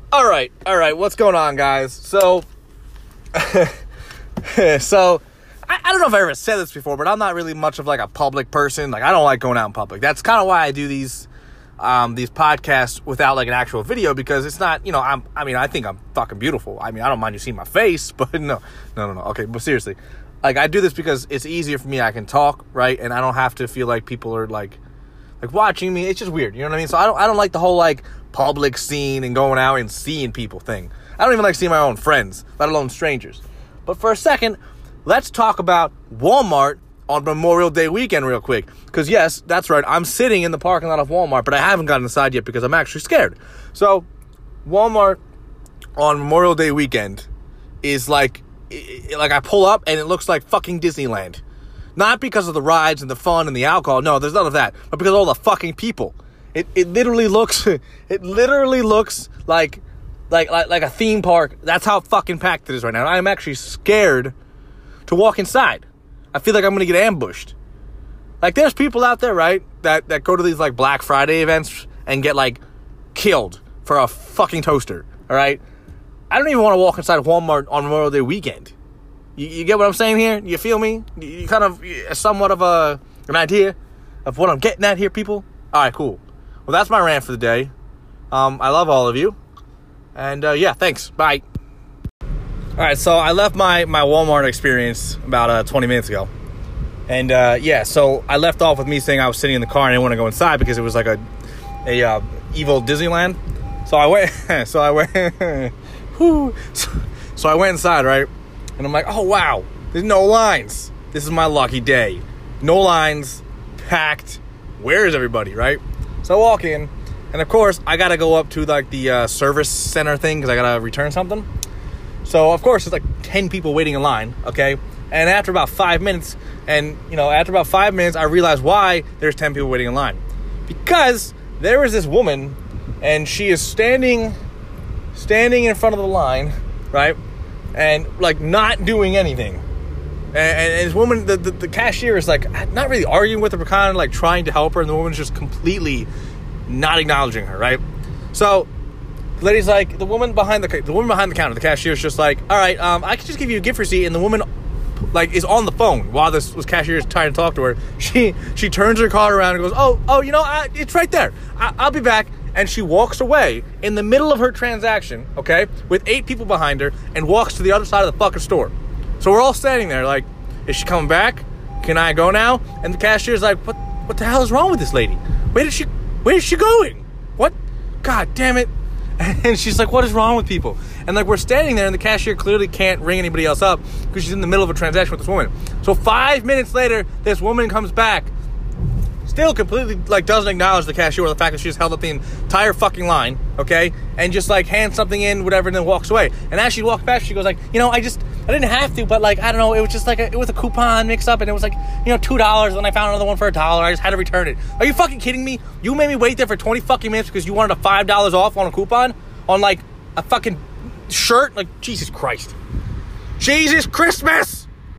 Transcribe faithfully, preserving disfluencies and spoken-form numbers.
All right, all right, what's going on, guys? So, so, I, I don't know if I ever said this before, but I'm not really much of, like, a public person. Like, I don't like going out in public. That's kind of why I do these, um, these podcasts without, like, an actual video, because it's not, you know, I'm, I mean, I think I'm fucking beautiful. I mean, I don't mind you seeing my face, but no, no, no, no, okay, but seriously. Like, I do this because it's easier for me. I can talk, right, and I don't have to feel like people are, like, like, watching me. It's just weird, you know what I mean? So I don't, I don't like the whole, like, public scene and going out and seeing people thing. I don't even like seeing my own friends, let alone strangers. But for a second, let's talk about Walmart on Memorial Day weekend real quick. Because, yes, that's right, I'm sitting in the parking lot of Walmart, but I haven't gotten inside yet because I'm actually scared. So, Walmart on Memorial Day weekend is like, like I pull up and it looks like fucking Disneyland. Not because of the rides and the fun and the alcohol. No, there's none of that. But because of all the fucking people. It it literally looks it literally looks like like like like a theme park. That's how fucking packed it is right now. I'm actually scared to walk inside. I feel like I'm gonna get ambushed. Like, there's people out there, right, that, that go to these like Black Friday events and get like killed for a fucking toaster. All right, I don't even want to walk inside Walmart on Memorial Day weekend. You, you get what I'm saying here? You feel me? You, you kind of somewhat of a an idea of what I'm getting at here, people. All right, cool. Well, that's my rant for the day. Um, I love all of you. And, uh, yeah, thanks. Bye. All right, so I left my, my Walmart experience about uh, twenty minutes ago. And, uh, yeah, so I left off with me saying I was sitting in the car and I didn't want to go inside because it was like a, a uh, evil Disneyland. So I went, so I went, whoo. So, so I went inside, right? And I'm like, oh, wow, there's no lines. This is my lucky day. No lines, packed. Where is everybody, right? So I walk in, and of course, I got to go up to, like, the uh, service center thing because I got to return something. So, of course, there's, like, ten people waiting in line, okay? And after about five minutes, and, you know, after about five minutes, I realized why there's ten people waiting in line. Because there is this woman, and she is standing, standing in front of the line, right? And, like, not doing anything. And, and this woman, the, the, the cashier is, like, not really arguing with her, but kind of, like, trying to help her. And the woman's just completely not acknowledging her, right? So, the lady's like, the woman behind the the woman behind the counter, the cashier's just like, all right, um, I can just give you a gift receipt. And the woman, like, is on the phone while this, this cashier is trying to talk to her. She she turns her card around and goes, oh, oh, you know, I, it's right there. I, I'll be back. And she walks away in the middle of her transaction, okay, with eight people behind her, and walks to the other side of the fucking store. So we're all standing there like, is she coming back? Can I go now? And the cashier's like, what what the hell is wrong with this lady? Where is she, where is she going? What? God damn it. And she's like, what is wrong with people? And, like, we're standing there, and the cashier clearly can't ring anybody else up because she's in the middle of a transaction with this woman. So five minutes later, this woman comes back, still completely, like, doesn't acknowledge the cashier or the fact that she just held up the entire fucking line, okay? And just, like, hands something in, whatever, and then walks away. And as she walks past, she goes like, you know, I just, I didn't have to, but, like, I don't know, it was just, like, a, it was a coupon mixed up, and it was, like, you know, two dollars, and I found another one for a dollar. I just had to return it. Are you fucking kidding me? You made me wait there for twenty fucking minutes because you wanted a five dollars off on a coupon? On, like, a fucking shirt? Like, Jesus Christ. Jesus Christmas!